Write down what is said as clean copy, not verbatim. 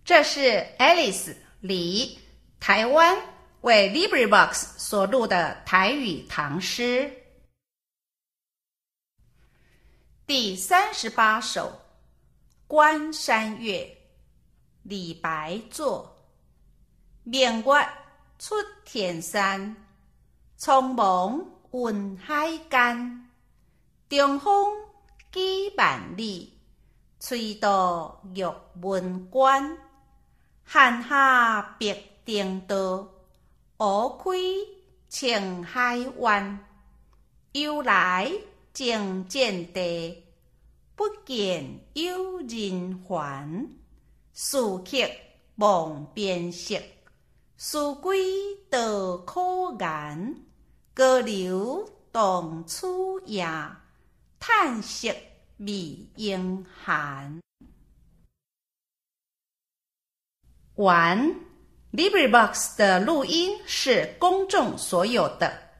这是 Alice 李台湾为 LibriVox 所录的台语唐诗。第38首《关山月》李白作。明月出天山，苍茫云海间。中风几万里，吹度玉门关。汉下碧汀道，乌开青海湾。由来征战地，不见有人还。士客望边色，思归道可颜。高楼当初夜，叹息未应寒。完 LibriVox 的录音是公众所有的。